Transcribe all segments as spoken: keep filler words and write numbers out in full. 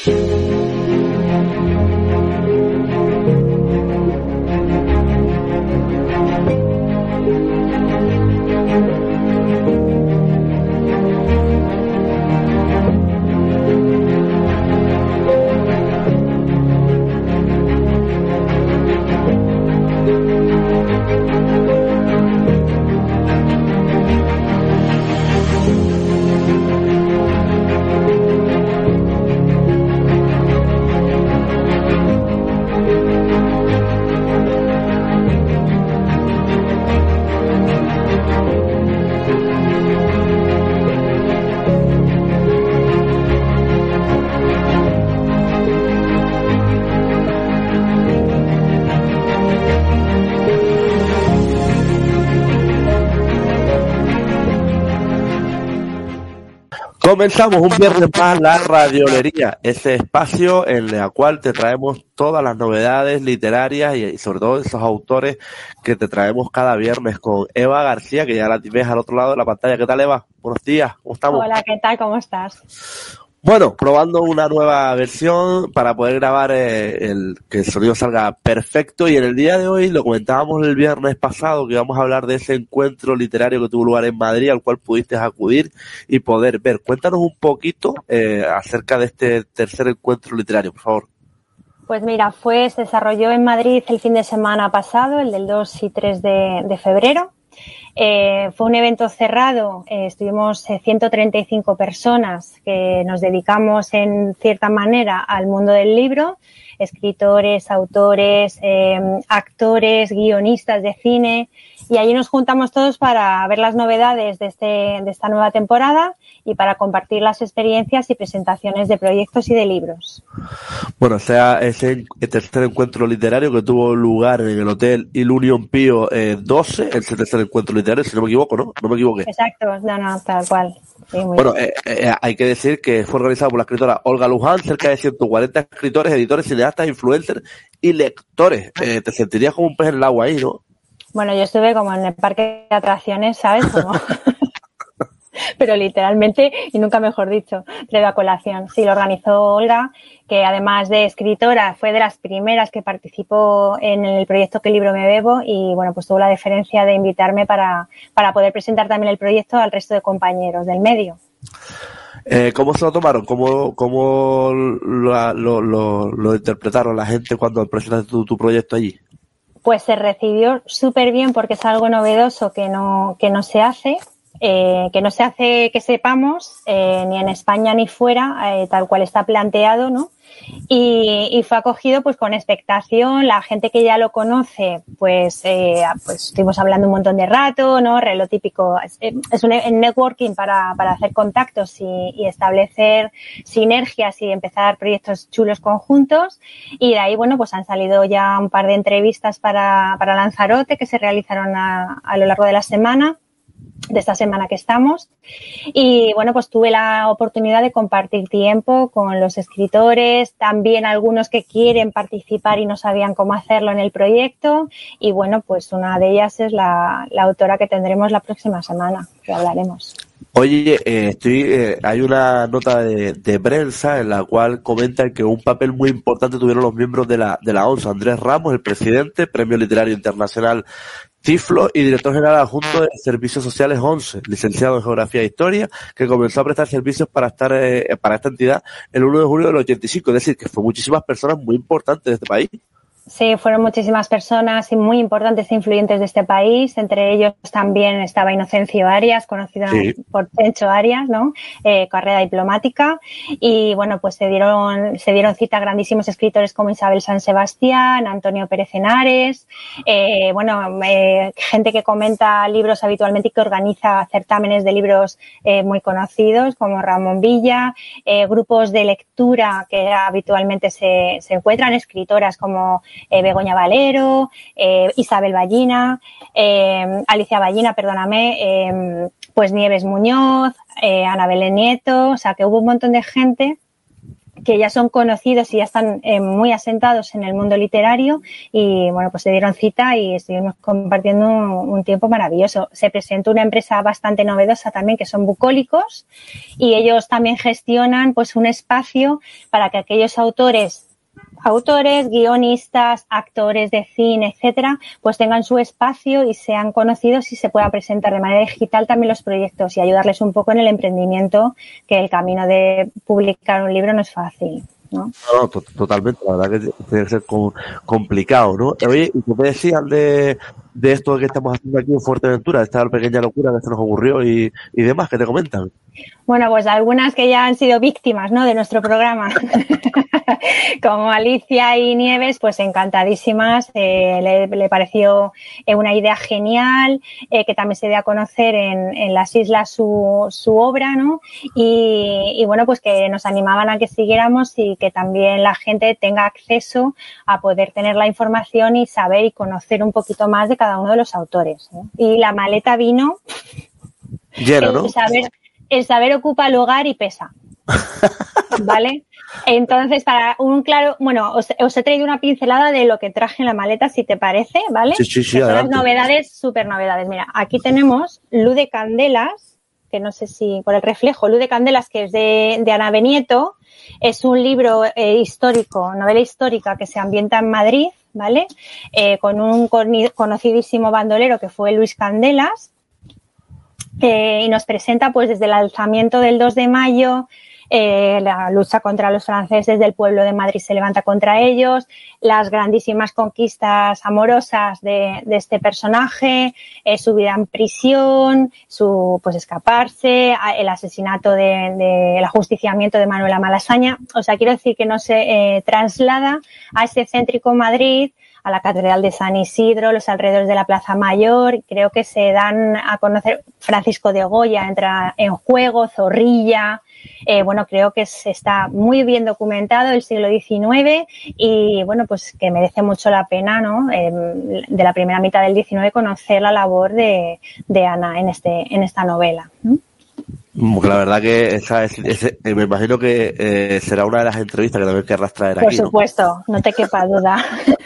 Comenzamos un viernes más la Radiolería, ese espacio en el cual te traemos todas las novedades literarias y sobre todo esos autores que te traemos cada viernes con Eva García, que ya la ves al otro lado de la pantalla. ¿Qué tal, Eva? Buenos días, ¿cómo estamos? Hola, ¿qué tal? ¿Cómo estás? Bueno, probando una nueva versión para poder grabar eh, el que el sonido salga perfecto, y en el día de hoy, lo comentábamos el viernes pasado, que íbamos a hablar de ese encuentro literario que tuvo lugar en Madrid, al cual pudiste acudir y poder ver. Cuéntanos un poquito eh, acerca de este tercer encuentro literario, por favor. Pues mira, fue, se desarrolló en Madrid el fin de semana pasado, el del dos y tres de, de febrero. Eh, fue un evento cerrado, eh, estuvimos eh, ciento treinta y cinco personas que nos dedicamos en cierta manera al mundo del libro, escritores, autores, eh, actores, guionistas de cine, y allí nos juntamos todos para ver las novedades de, este, de esta nueva temporada y para compartir las experiencias y presentaciones de proyectos y de libros. Bueno, o sea, ese tercer encuentro literario que tuvo lugar en el Hotel Ilunion Pío eh, doce, el tercer encuentro literario, si no me equivoco, ¿no? No me equivoqué. Exacto, no, no, tal cual. Sí, muy bueno, eh, eh, hay que decir que fue organizado por la escritora Olga Luján, cerca de ciento cuarenta escritores, editores, cineastas, influencers y lectores. Eh, te sentirías como un pez en el agua ahí, ¿no? Bueno, yo estuve como en el parque de atracciones, ¿sabes? Como... Pero literalmente, y nunca mejor dicho, de colación. Sí, lo organizó Olga, que además de escritora fue de las primeras que participó en el proyecto ¿Qué libro me bebo? Y bueno, pues tuvo la deferencia de invitarme para, para poder presentar también el proyecto al resto de compañeros del medio. Eh, ¿Cómo se lo tomaron? ¿Cómo, cómo lo, lo, lo, lo interpretaron la gente cuando presentaste tu, tu proyecto allí? Pues se recibió súper bien porque es algo novedoso que no, que no se hace. Eh, que no se hace que sepamos eh, ni en España ni fuera, eh, tal cual está planteado, ¿no? Y, y fue acogido pues con expectación. La gente que ya lo conoce, pues, eh, pues estuvimos hablando un montón de rato, ¿no? Lo típico, es, es un networking para, para hacer contactos y, y establecer sinergias y empezar proyectos chulos conjuntos. Y de ahí, bueno, pues han salido ya un par de entrevistas para, para Lanzarote que se realizaron a, a lo largo de la semana. de esta semana que estamos, y bueno, pues tuve la oportunidad de compartir tiempo con los escritores, también algunos que quieren participar y no sabían cómo hacerlo en el proyecto, y bueno, pues una de ellas es la, la autora que tendremos la próxima semana, que hablaremos. Oye, eh, estoy, eh, hay una nota de, de prensa en la cual comentan que un papel muy importante tuvieron los miembros de la, de la ONCE, Andrés Ramos, el presidente, Premio Literario Internacional Tiflo y director general adjunto de Servicios Sociales ONCE, licenciado en Geografía e Historia, que comenzó a prestar servicios para estar eh, para esta entidad el uno de julio del ochenta y cinco, es decir, que fue muchísimas personas muy importantes de este país. Sí, fueron muchísimas personas y muy importantes e influyentes de este país. Entre ellos también estaba Inocencio Arias, conocido sí. por Chencho Arias, ¿no? Eh, carrera diplomática. Y bueno, pues se dieron, se dieron cita a grandísimos escritores como Isabel San Sebastián, Antonio Pérez Henares, eh, bueno, eh, gente que comenta libros habitualmente y que organiza certámenes de libros eh, muy conocidos como Ramón Villa, eh, grupos de lectura que habitualmente se, se encuentran, escritoras como Eh, Begoña Valero, eh, Isabel Ballina, eh, Alicia Ballina, perdóname, eh, pues Nieves Muñoz, eh, Ana Belén Nieto, o sea que hubo un montón de gente que ya son conocidos y ya están eh, muy asentados en el mundo literario y, bueno, pues se dieron cita y estuvimos compartiendo un, un tiempo maravilloso. Se presentó una empresa bastante novedosa también, que son Bucólicos, y ellos también gestionan, pues, un espacio para que aquellos autores autores, guionistas, actores de cine, etcétera, pues tengan su espacio y sean conocidos y se pueda presentar de manera digital también los proyectos y ayudarles un poco en el emprendimiento, que el camino de publicar un libro no es fácil, ¿no? No, no, to- totalmente, la verdad que tiene que ser com- complicado, ¿no? Oye, ¿y qué me decían de, de esto que estamos haciendo aquí en Fuerteventura, esta pequeña locura que se nos ocurrió y, y demás, que te comentan? Bueno, pues algunas que ya han sido víctimas, ¿no?, de nuestro programa, como Alicia y Nieves, pues encantadísimas, eh, le, le pareció eh, una idea genial, eh, que también se dé a conocer en, en las islas su, su obra, ¿no? Y, y bueno, pues que nos animaban a que siguiéramos y que también la gente tenga acceso a poder tener la información y saber y conocer un poquito más de cada uno de los autores, ¿no? Y la maleta vino, Lleno, ¿no? el saber, el saber ocupa lugar y pesa, ¿vale? Entonces, para un claro, bueno, os, os he traído una pincelada de lo que traje en la maleta, si te parece, ¿vale? Sí, sí, sí, Que son las adelante. novedades, súper novedades. Mira, aquí tenemos Luz de Candelas, que no sé si por el reflejo, Luz de Candelas, que es de, de Ana Benieto, es un libro eh, histórico, novela histórica que se ambienta en Madrid, ¿vale? Eh, con un coni- conocidísimo bandolero que fue Luis Candelas, eh, y nos presenta, pues, desde el alzamiento del dos de mayo, eh, la lucha contra los franceses del pueblo de Madrid se levanta contra ellos, las grandísimas conquistas amorosas de, de este personaje, eh, su vida en prisión, su, pues, escaparse, el asesinato de, de, el ajusticiamiento de Manuela Malasaña. O sea, quiero decir que no se eh, traslada a ese céntrico Madrid, a la Catedral de San Isidro, los alrededores de la Plaza Mayor. Creo que se dan a conocer, Francisco de Goya entra en juego, Zorrilla. Eh, bueno, creo que se está muy bien documentado el siglo diecinueve y, bueno, pues que merece mucho la pena, ¿no?, eh, de la primera mitad del diecinueve conocer la labor de, de Ana en este en esta novela. ¿Mm? La verdad que esa es, ese- eh, me imagino que eh, será una de las entrevistas que también querrás traer Por aquí, ¿no? supuesto, no te quepa duda.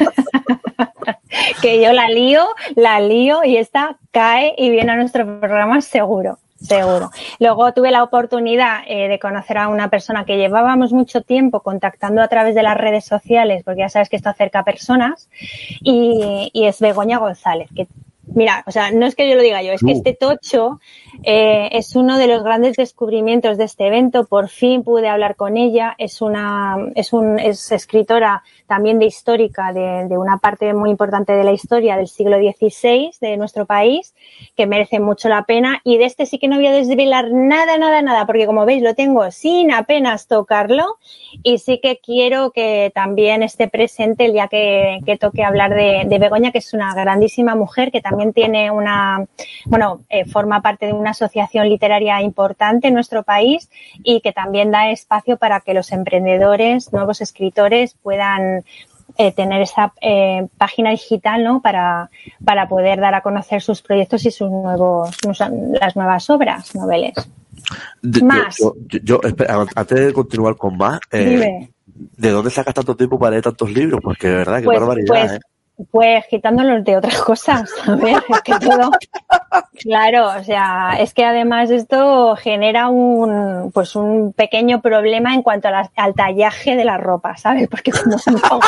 Que yo la lío, la lío y esta cae y viene a nuestro programa seguro, seguro. Luego tuve la oportunidad eh, de conocer a una persona que llevábamos mucho tiempo contactando a través de las redes sociales, porque ya sabes que esto acerca a personas, y, y es Begoña González, que mira, o sea, no es que yo lo diga yo, es que este tocho eh, es uno de los grandes descubrimientos de este evento. Por fin pude hablar con ella. Es una, es un, es escritora también de histórica de, de una parte muy importante de la historia del siglo dieciséis de nuestro país, que merece mucho la pena. Y de este sí que no voy a desvelar nada, nada, nada, porque como veis lo tengo sin apenas tocarlo. Y sí que quiero que también esté presente el día que, que toque hablar de, de Begoña, que es una grandísima mujer que también tiene una, bueno, eh, forma parte de una asociación literaria importante en nuestro país y que también da espacio para que los emprendedores, nuevos escritores puedan eh, tener esa eh, página digital, ¿no?, para, para poder dar a conocer sus proyectos y sus nuevos, las nuevas obras, noveles. De- Más. Yo, yo, yo- espera, antes de continuar con más, eh, Dime. ¿de dónde sacas tanto tiempo para leer tantos libros? Porque de verdad, qué Pues, barbaridad, pues, ¿eh? pues quitándolos de otras cosas, a ver, es que todo, claro, o sea, es que además esto genera un, pues un pequeño problema en cuanto a la, al tallaje de la ropa, ¿sabes? Porque como no,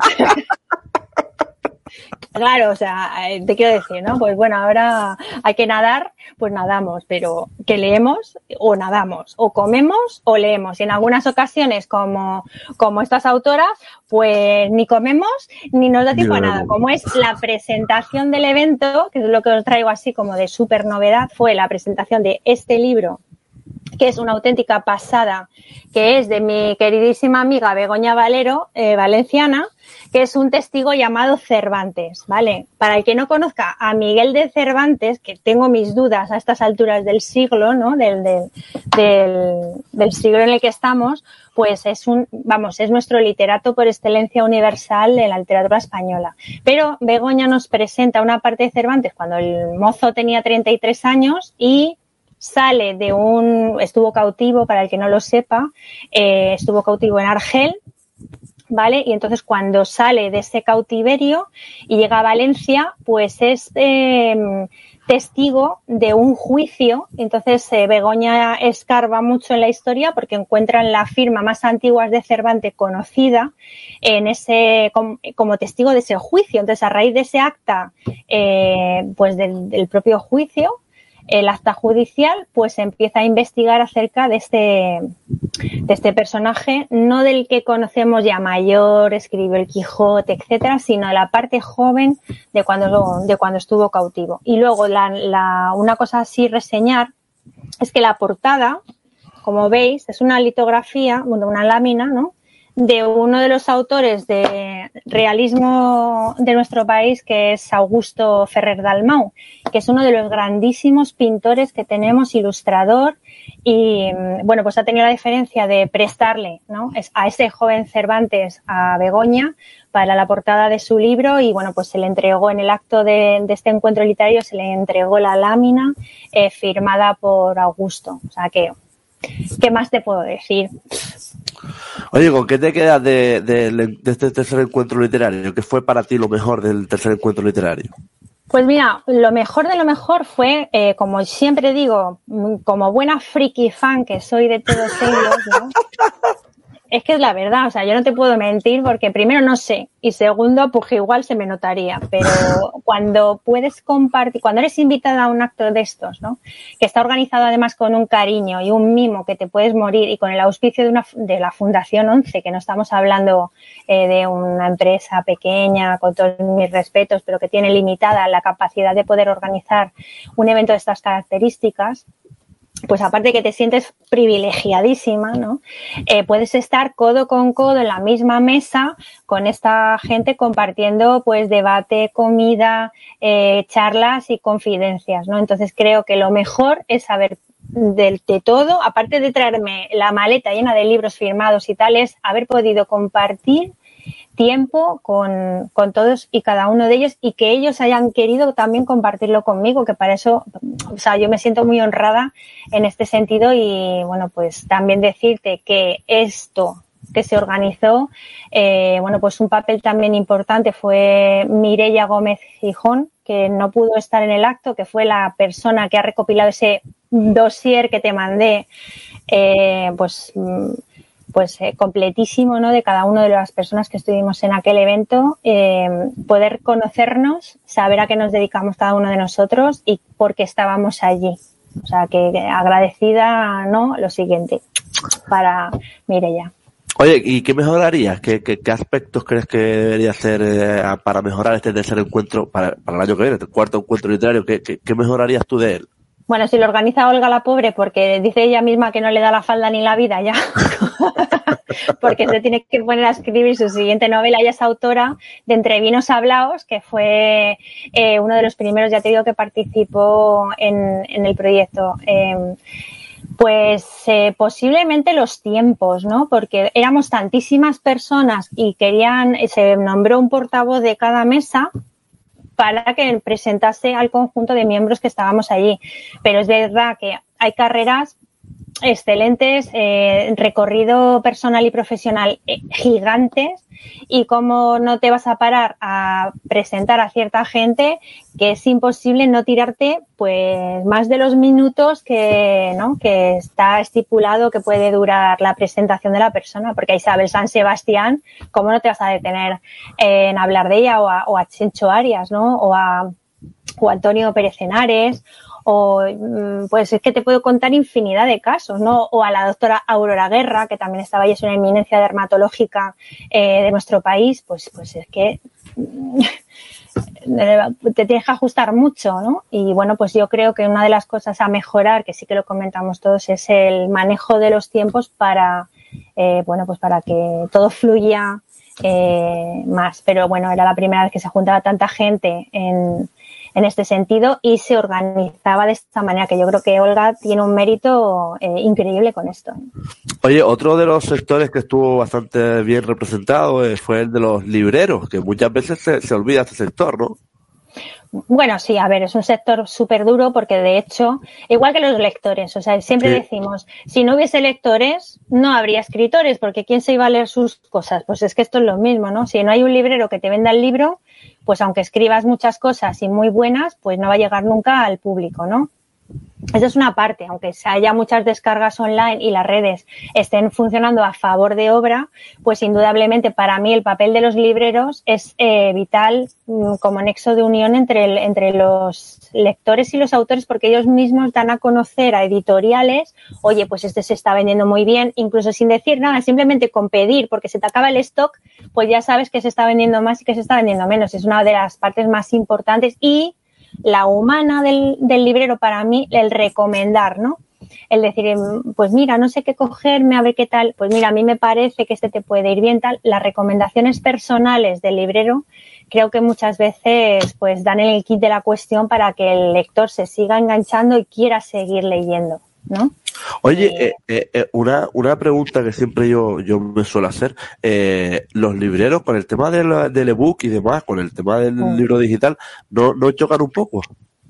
claro, o sea, te quiero decir, ¿no? Pues bueno, ahora hay que nadar, pues nadamos, pero que leemos o nadamos, o comemos o leemos. Y en algunas ocasiones, como, como estas autoras, pues ni comemos ni nos da tiempo a nada. Como es la presentación del evento, que es lo que os traigo así como de súper novedad, fue la presentación de este libro, que es una auténtica pasada, que es de mi queridísima amiga Begoña Valero, eh, valenciana, que es un testigo llamado Cervantes, ¿vale? Para el que no conozca a Miguel de Cervantes, que tengo mis dudas a estas alturas del siglo, ¿no?, del, del, del, del siglo en el que estamos, pues es un, vamos, es nuestro literato por excelencia universal de la literatura española. Pero Begoña nos presenta una parte de Cervantes cuando el mozo tenía treinta y tres años y sale de un, estuvo cautivo, para el que no lo sepa, eh, estuvo cautivo en Argel, ¿vale? Y entonces cuando sale de ese cautiverio y llega a Valencia, pues es eh, testigo de un juicio. Entonces eh, Begoña escarba mucho en la historia porque encuentran la firma más antigua de Cervantes conocida en ese como, como testigo de ese juicio. Entonces, a raíz de ese acta, eh, pues del, del propio juicio, el acta judicial, pues empieza a investigar acerca de este, de este personaje, no del que conocemos ya mayor, escribió el Quijote, etcétera, sino de la parte joven de cuando, de cuando estuvo cautivo. Y luego, la, la, una cosa así reseñar es que la portada, como veis, es una litografía, una lámina, ¿no?, de uno de los autores de realismo de nuestro país, que es Augusto Ferrer Dalmau, que es uno de los grandísimos pintores que tenemos, ilustrador, y bueno, pues ha tenido la diferencia de prestarle, ¿no?, a ese joven Cervantes a Begoña para la portada de su libro, y bueno, pues se le entregó en el acto de, de este encuentro literario, se le entregó la lámina eh, firmada por Augusto. O sea que, ¿qué más te puedo decir? Oye, ¿con qué te quedas de, de, de este tercer encuentro literario? ¿Qué fue para ti lo mejor del tercer encuentro literario? Pues mira, lo mejor de lo mejor fue, eh, como siempre digo, como buena friki fan que soy de todos ellos, ¿no? Es que es la verdad, o sea, yo no te puedo mentir porque primero no sé y segundo, pues igual se me notaría, pero cuando puedes compartir, cuando eres invitada a un acto de estos, ¿no?, que está organizado además con un cariño y un mimo que te puedes morir, y con el auspicio de una de la Fundación once, que no estamos hablando eh, de una empresa pequeña, con todos mis respetos, pero que tiene limitada la capacidad de poder organizar un evento de estas características, pues aparte de que te sientes privilegiadísima, ¿no?, eh, puedes estar codo con codo en la misma mesa con esta gente compartiendo pues debate, comida, eh, charlas y confidencias, ¿no? Entonces creo que lo mejor es saber de, de todo, aparte de traerme la maleta llena de libros firmados y tal, es haber podido compartir tiempo con, con todos y cada uno de ellos, y que ellos hayan querido también compartirlo conmigo, que para eso, o sea, yo me siento muy honrada en este sentido. Y bueno, pues también decirte que esto que se organizó, eh, bueno, pues un papel también importante fue Mireia Gómez Gijón, que no pudo estar en el acto, que fue la persona que ha recopilado ese dossier que te mandé, eh, pues pues eh, completísimo, ¿no?, de cada una de las personas que estuvimos en aquel evento, eh, poder conocernos, saber a qué nos dedicamos cada uno de nosotros y por qué estábamos allí. O sea, que agradecida, ¿no?, lo siguiente, para Mireia. Oye, ¿y qué mejorarías? ¿Qué, qué, qué aspectos crees que debería hacer eh, para mejorar este tercer encuentro, para, para el año que viene, el cuarto encuentro literario? ¿Qué, qué, qué mejorarías tú de él? Bueno, si lo organiza Olga la pobre, porque dice ella misma que no le da la falda ni la vida ya, porque se tiene que poner a escribir su siguiente novela. Ella es autora de Entre vinos hablaos, que fue eh, uno de los primeros, ya te digo, que participó en, en el proyecto. Eh, Pues eh, posiblemente los tiempos, ¿no? Porque éramos tantísimas personas y querían, se nombró un portavoz de cada mesa para que presentase al conjunto de miembros que estábamos allí. Pero es verdad que hay carreras excelentes, eh, recorrido personal y profesional eh, gigantes, y cómo no te vas a parar a presentar a cierta gente, que es imposible no tirarte pues más de los minutos que, ¿no?, que está estipulado que puede durar la presentación de la persona, porque a Isabel San Sebastián, ¿cómo no te vas a detener en hablar de ella? O a, o a Chencho Arias, ¿no?, o a, o a Antonio Pérez Henares, o pues es que te puedo contar infinidad de casos, ¿no? O a la doctora Aurora Guerra, que también estaba ahí, es una eminencia dermatológica eh, de nuestro país. Pues, pues es que te tienes que ajustar mucho, ¿no? Y bueno, pues yo creo que una de las cosas a mejorar, que sí que lo comentamos todos, es el manejo de los tiempos para, eh, bueno, pues para que todo fluya eh, más. Pero bueno, era la primera vez que se juntaba tanta gente en en este sentido y se organizaba de esta manera, que yo creo que Olga tiene un mérito eh, increíble con esto. Oye, otro de los sectores que estuvo bastante bien representado eh, fue el de los libreros, que muchas veces se, se olvida este sector, ¿no? Bueno, sí, a ver, es un sector súper duro porque de hecho, igual que los lectores, o sea, siempre sí. decimos, si no hubiese lectores, no habría escritores, porque ¿quién se iba a leer sus cosas? Pues es que esto es lo mismo, ¿no? Si no hay un librero que te venda el libro, pues aunque escribas muchas cosas y muy buenas, pues no va a llegar nunca al público, ¿no? Esa es una parte, aunque haya muchas descargas online y las redes estén funcionando a favor de obra, pues indudablemente para mí el papel de los libreros es eh, vital mm, como nexo de unión entre, el, entre los lectores y los autores, porque ellos mismos dan a conocer a editoriales, oye, pues este se está vendiendo muy bien, incluso sin decir nada, simplemente con pedir, porque se te acaba el stock, pues ya sabes que se está vendiendo más y que se está vendiendo menos. Es una de las partes más importantes y la humana del, del librero para mí, el recomendar, ¿no? El decir, pues mira, no sé qué cogerme, a ver qué tal, pues mira, a mí me parece que este te puede ir bien, tal. Las recomendaciones personales del librero creo que muchas veces pues dan el kit de la cuestión para que el lector se siga enganchando y quiera seguir leyendo, ¿no? Oye, eh, eh, una, una pregunta que siempre yo, yo me suelo hacer, eh, los libreros con el tema del, del ebook y demás, con el tema del mm. libro digital, ¿no, no chocan un poco?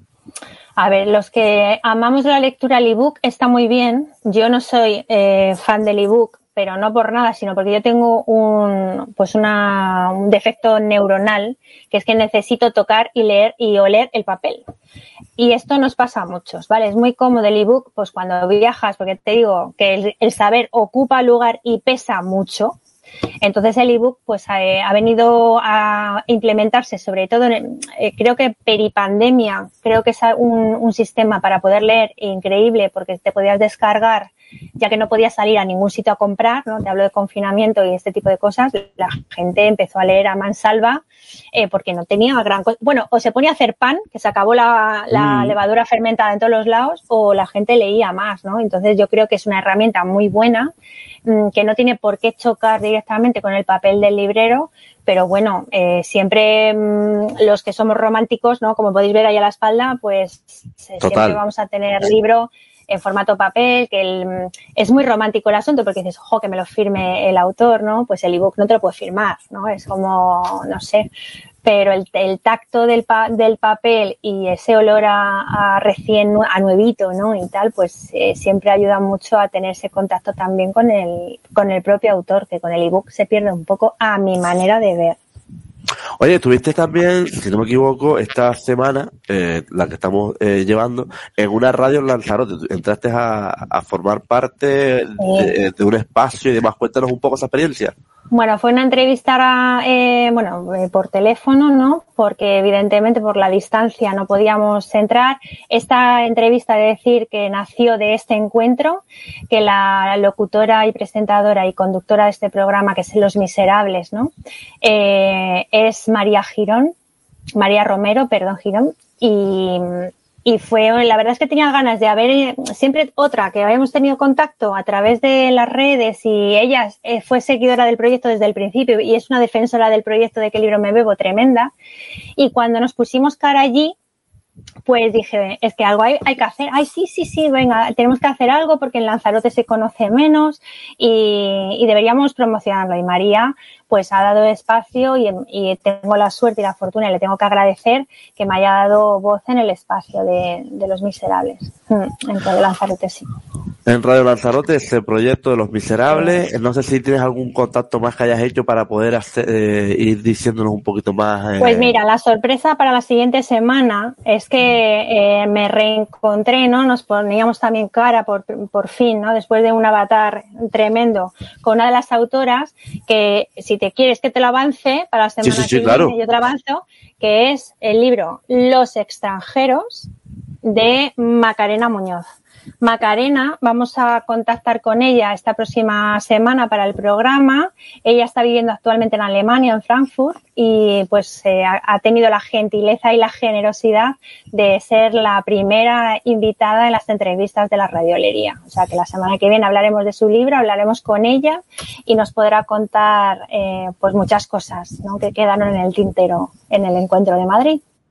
A ver, los que amamos la lectura al ebook está muy bien. Yo no soy eh, fan del ebook, pero no por nada, sino porque yo tengo un, pues una, un defecto neuronal, que es que necesito tocar y leer y oler el papel. Y esto nos pasa a muchos, ¿vale? Es muy cómodo el ebook, pues cuando viajas, porque te digo que el, el saber ocupa lugar y pesa mucho. Entonces el ebook pues ha, ha venido a implementarse, sobre todo, en, eh, creo que peripandemia, creo que es un, un sistema para poder leer increíble porque te podías descargar, ya que no podías salir a ningún sitio a comprar, ¿no? Te hablo de confinamiento y este tipo de cosas, la gente empezó a leer a mansalva eh, porque no tenía gran cosa. Bueno, o se ponía a hacer pan, que se acabó la, la mm. levadura fermentada en todos los lados, o la gente leía más, ¿no? Entonces yo creo que es una herramienta muy buena, mmm, que no tiene por qué chocar directamente con el papel del librero, pero bueno, eh, siempre mmm, los que somos románticos, ¿no? Como podéis ver ahí a la espalda, pues Total. siempre vamos a tener libro en formato papel, que el, es muy romántico el asunto porque dices, ojo, que me lo firme el autor, ¿no? Pues el ebook no te lo puede firmar, ¿no? Es como, no sé, pero el, el tacto del, pa, del papel y ese olor a, a recién, a nuevito, ¿no? Y tal, pues eh, siempre ayuda mucho a tener ese contacto también con el, con el propio autor, que con el ebook se pierde un poco a mi manera de ver. Oye, estuviste también, si no me equivoco, esta semana, eh, la que estamos eh, llevando, en una radio en Lanzarote. Entraste a, a formar parte sí. de, de un espacio y demás. Cuéntanos un poco esa experiencia. Bueno, fue una entrevista, eh, bueno, eh, por teléfono, ¿no? Porque evidentemente por la distancia no podíamos entrar. Esta entrevista, de decir que nació de este encuentro, que la locutora y presentadora y conductora de este programa, que es Los Miserables, ¿no? Eh, es María Girón, María Romero, perdón, Girón, y... Y fue, la verdad es que tenía ganas de haber siempre otra que habíamos tenido contacto a través de las redes y ella eh, fue seguidora del proyecto desde el principio y es una defensora del proyecto de Qué libro me bebo tremenda. Y cuando nos pusimos cara allí, pues dije, es que algo hay, hay que hacer. Ay, sí, sí, sí, venga, tenemos que hacer algo porque en Lanzarote se conoce menos y, y deberíamos promocionarlo. Y María, pues ha dado espacio y, y tengo la suerte y la fortuna y le tengo que agradecer que me haya dado voz en el espacio de, de Los Miserables. En Radio Lanzarote, sí. En Radio Lanzarote, ese proyecto de Los Miserables. Sí. No sé si tienes algún contacto más que hayas hecho para poder hacer, eh, ir diciéndonos un poquito más. Eh... Pues mira, la sorpresa para la siguiente semana es que eh, me reencontré, ¿no? Nos poníamos también cara por, por fin, ¿no? Después de un avatar tremendo con una de las autoras que, si te quieres que te lo avance para la semana sí, sí, sí, que claro. viene, yo te lo avanzo, que es el libro Los extranjeros de Macarena Muñoz. Macarena, vamos a contactar con ella esta próxima semana para el programa. Ella está viviendo actualmente en Alemania, en Frankfurt, y pues eh, ha tenido la gentileza y la generosidad de ser la primera invitada en las entrevistas de la Radiolería. O sea que la semana que viene hablaremos de su libro, hablaremos con ella y nos podrá contar eh, pues muchas cosas, ¿no? Que quedaron en el tintero en el encuentro de Madrid.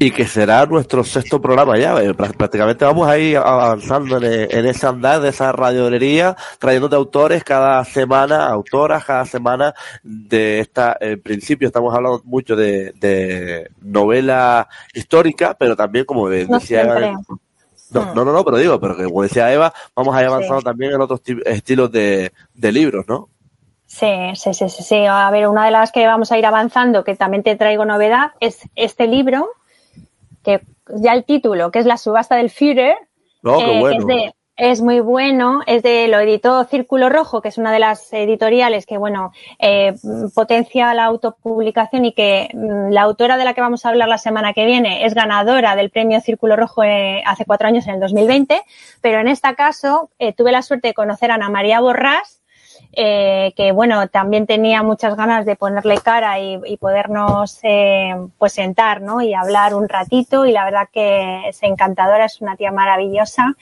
Y que será nuestro sexto programa ya. Prácticamente vamos a ir avanzando en, en ese andar de esa radiolería, trayéndote autores cada semana, autoras cada semana de esta, en principio estamos hablando mucho de, de novela histórica, pero también como no decía Eva, no, no, no, no, pero digo, pero que como decía Eva, vamos a ir avanzando sí. también en otros estilos de, de libros, ¿no? Sí, sí, sí, sí, sí. A ver, una de las que vamos a ir avanzando, que también te traigo novedad, es este libro, que ya el título, que es La subasta del Führer, oh, qué eh, bueno. que es, de, es muy bueno, es de, lo editó Círculo Rojo, que es una de las editoriales que, bueno, eh, potencia la autopublicación y que mm, la autora de la que vamos a hablar la semana que viene es ganadora del premio Círculo Rojo eh, hace cuatro años, en el dos mil veinte, pero en este caso eh, tuve la suerte de conocer a Ana María Borràs, Eh, que bueno, también tenía muchas ganas de ponerle cara y, y podernos eh, pues sentar, ¿no? Y hablar un ratito, y la verdad que es encantadora, es una tía maravillosa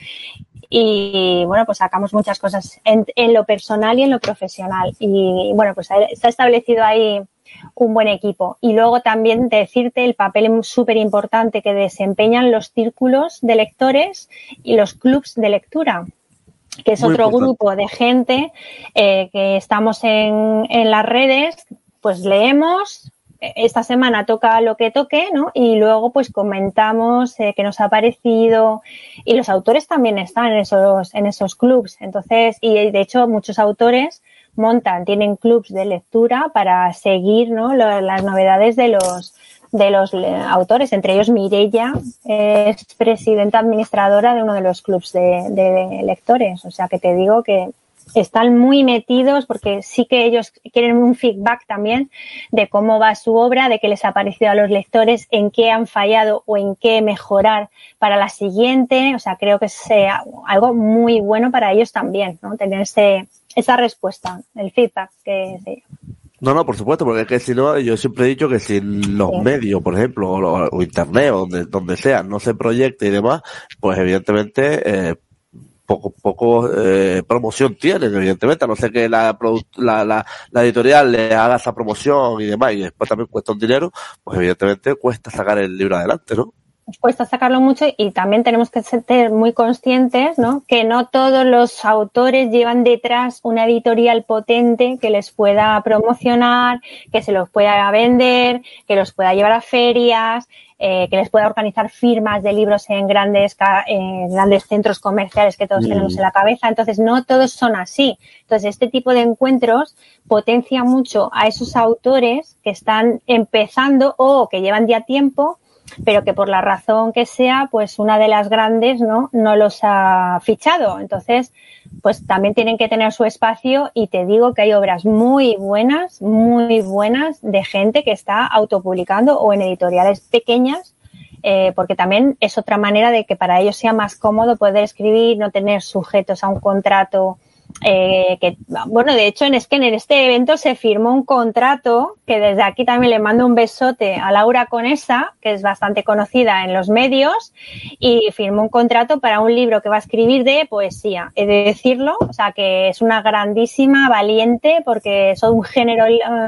y bueno, pues sacamos muchas cosas en, en lo personal y en lo profesional, y bueno, pues se ha establecido ahí un buen equipo. Y luego también decirte el papel súper importante que desempeñan los círculos de lectores y los clubs de lectura, que es Muy otro importante. Grupo de gente eh, que estamos en, en las redes, pues leemos, esta semana toca lo que toque, ¿no? Y luego pues comentamos eh, qué nos ha parecido, y los autores también están en esos, en esos clubs. Entonces, y de hecho muchos autores montan, tienen clubs de lectura para seguir, ¿no? Lo, las novedades de los de los autores, entre ellos Mireia eh, es presidenta administradora de uno de los clubs de, de lectores, o sea que te digo que están muy metidos, porque sí que ellos quieren un feedback también de cómo va su obra, de qué les ha parecido a los lectores, en qué han fallado o en qué mejorar para la siguiente. O sea, creo que es eh, algo muy bueno para ellos también, ¿no? Tener ese, esa respuesta, el feedback que se No, no, por supuesto, porque es que si no, yo siempre he dicho que si los sí. medios, por ejemplo, o, o internet, o donde, donde sea, no se proyecte y demás, pues evidentemente, eh, poco, poco, eh, promoción tienen, evidentemente, a no ser que la, la, la, la editorial le haga esa promoción y demás, y después también cuesta un dinero, pues evidentemente cuesta sacar el libro adelante, ¿no? Cuesta sacarlo mucho, y también tenemos que ser muy conscientes, ¿no? Que no todos los autores llevan detrás una editorial potente que les pueda promocionar, que se los pueda vender, que los pueda llevar a ferias, eh, que les pueda organizar firmas de libros en grandes, en grandes centros comerciales que todos mm. tenemos en la cabeza. Entonces, no todos son así. Entonces, este tipo de encuentros potencia mucho a esos autores que están empezando o que llevan ya tiempo, pero que por la razón que sea, pues una de las grandes no no los ha fichado. Entonces, pues también tienen que tener su espacio, y te digo que hay obras muy buenas, muy buenas de gente que está autopublicando o en editoriales pequeñas, eh, porque también es otra manera de que para ellos sea más cómodo poder escribir, no tener sujetos a un contrato. Eh, que bueno, de hecho, en, es que en este evento se firmó un contrato, que desde aquí también le mando un besote a Laura Conesa, que es bastante conocida en los medios, y firmó un contrato para un libro que va a escribir de poesía, he de decirlo, o sea que es una grandísima valiente, porque es un género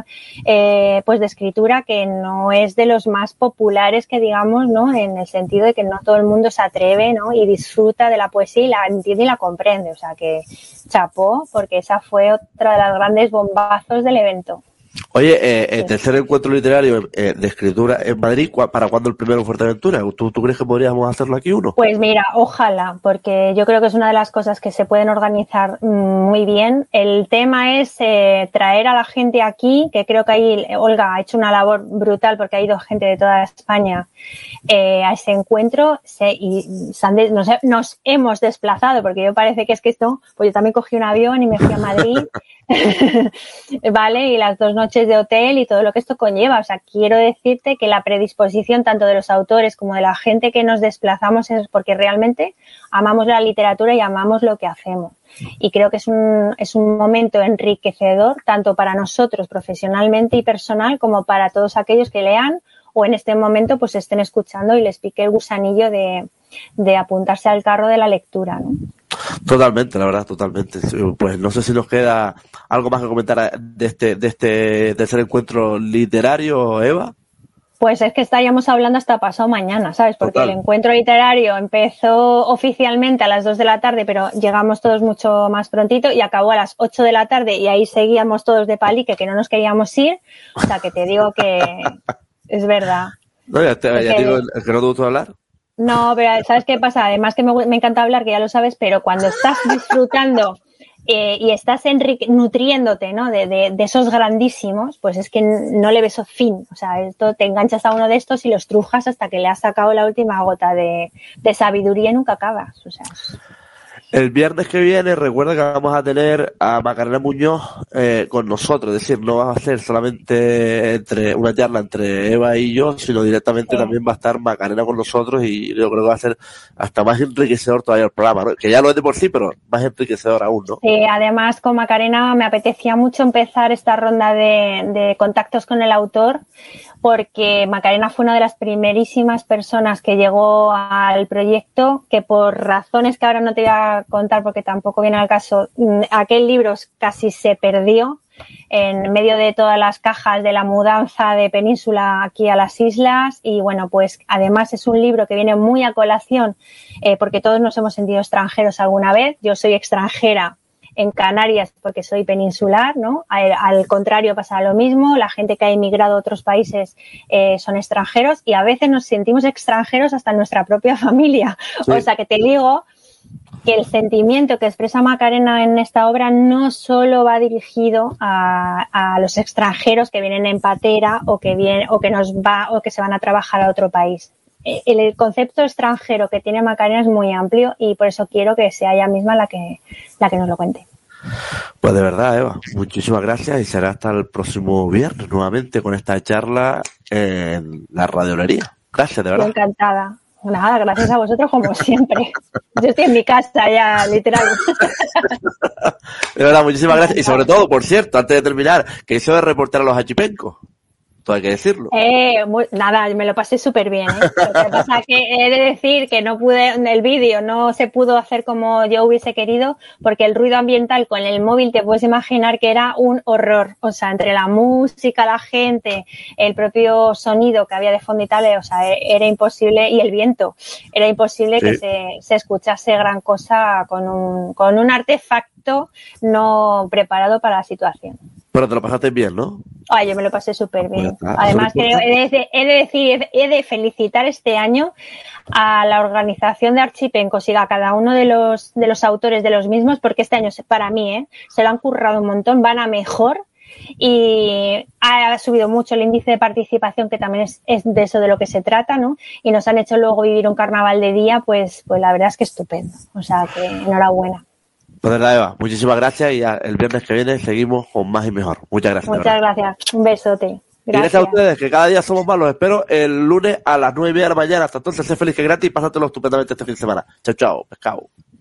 eh, pues de escritura que no es de los más populares, que digamos, ¿no? En el sentido de que no todo el mundo se atreve, ¿no? Y disfruta de la poesía y la entiende y la comprende, o sea que chapó, porque esa fue otra de las grandes bombazos del evento. Oye, eh, el sí. tercer encuentro literario eh, de escritura en Madrid, ¿para cuándo el primero en Fuerteventura? ¿Tú, ¿Tú crees que podríamos hacerlo aquí uno? Pues mira, ojalá, porque yo creo que es una de las cosas que se pueden organizar muy bien. El tema es eh, traer a la gente aquí, que creo que ahí Olga ha hecho una labor brutal, porque ha ido gente de toda España eh, a ese encuentro, se, y nos, nos hemos desplazado, porque yo parece que es que esto, pues yo también cogí un avión y me fui a Madrid. Vale, y las dos noches de hotel y todo lo que esto conlleva. O sea, quiero decirte que la predisposición tanto de los autores como de la gente que nos desplazamos es porque realmente amamos la literatura y amamos lo que hacemos. Y creo que es un, es un momento enriquecedor tanto para nosotros profesionalmente y personal, como para todos aquellos que lean o en este momento pues estén escuchando y les pique el gusanillo de, de apuntarse al carro de la lectura, ¿no? Totalmente, la verdad, totalmente. Pues no sé si nos queda algo más que comentar de este, de este tercer encuentro literario, Eva. Pues es que estaríamos hablando hasta pasado mañana, ¿sabes? Porque Total. el encuentro literario empezó oficialmente a las dos de la tarde, pero llegamos todos mucho más prontito y acabó a las ocho de la tarde y ahí seguíamos todos de palique, que no nos queríamos ir. O sea, que te digo que es verdad. No, ya, te, ya que, digo, el que no te gusta hablar. No, pero ¿sabes qué pasa? Además que me, me encanta hablar, que ya lo sabes, pero cuando estás disfrutando eh, y estás enrique- nutriéndote, ¿no? De, de, de esos grandísimos, pues es que no le ves fin. O sea, esto te enganchas a uno de estos y los trujas hasta que le has sacado la última gota de, de sabiduría y nunca acabas. O sea, El viernes que viene, recuerda que vamos a tener a Macarena Muñoz eh, con nosotros, es decir, no va a ser solamente entre una charla entre Eva y yo, sino directamente sí. también va a estar Macarena con nosotros y yo creo que va a ser hasta más enriquecedor todavía el programa, ¿no? Que ya lo es de por sí, pero más enriquecedor aún, ¿no? Sí, además con Macarena me apetecía mucho empezar esta ronda de, de contactos con el autor, porque Macarena fue una de las primerísimas personas que llegó al proyecto, que por razones que ahora no te voy a contar porque tampoco viene al caso, aquel libro casi se perdió en medio de todas las cajas de la mudanza de Península aquí a las islas y bueno, pues además es un libro que viene muy a colación eh, porque todos nos hemos sentido extranjeros alguna vez. Yo soy extranjera en Canarias porque soy peninsular, ¿no? Al, al contrario pasa lo mismo, la gente que ha emigrado a otros países eh, son extranjeros y a veces nos sentimos extranjeros hasta en nuestra propia familia. Sí. O sea que te digo que el sentimiento que expresa Macarena en esta obra no solo va dirigido a, a los extranjeros que vienen en patera o que vienen, o que nos va o que se van a trabajar a otro país. El, el concepto extranjero que tiene Macarena es muy amplio y por eso quiero que sea ella misma la que, la que nos lo cuente. Pues de verdad, Eva, muchísimas gracias y será hasta el próximo viernes nuevamente con esta charla en la radiolería. Gracias, de verdad. Estoy encantada. Nada, gracias a vosotros como siempre. Yo estoy en mi casa ya, literal. De verdad, muchísimas gracias. Y sobre todo, por cierto, antes de terminar, que hizo de reportar a los achipencos. Todo hay que decirlo. Eh, muy, nada, me lo pasé súper bien, ¿eh? Lo que pasa es que he de decir que no pude, el vídeo no se pudo hacer como yo hubiese querido, porque el ruido ambiental con el móvil te puedes imaginar que era un horror. O sea, entre la música, la gente, el propio sonido que había de fondo y tal, o sea, era imposible, y el viento, era imposible sí. que se, se escuchase gran cosa con un, con un artefacto no preparado para la situación. Pero te lo pasaste bien, ¿no? Ay, yo me lo pasé súper bien. Pues, además, creo, he, de, he de decir, he de felicitar este año a la organización de Archipencos y a cada uno de los, de los autores de los mismos, porque este año, para mí, ¿eh? se lo han currado un montón, van a mejor y ha subido mucho el índice de participación, que también es, es de eso de lo que se trata, ¿no? Y nos han hecho luego vivir un carnaval de día, pues, pues la verdad es que estupendo. O sea, que enhorabuena. Pues de verdad, Eva, muchísimas gracias y ya el viernes que viene seguimos con más y mejor. Muchas gracias. Muchas gracias. Un besote. Gracias. Y gracias a ustedes, que cada día somos más. Los espero el lunes a las nueve y media de la mañana. Hasta entonces, sé feliz que gratis y pásatelo estupendamente este fin de semana. Chao, chao, pescado.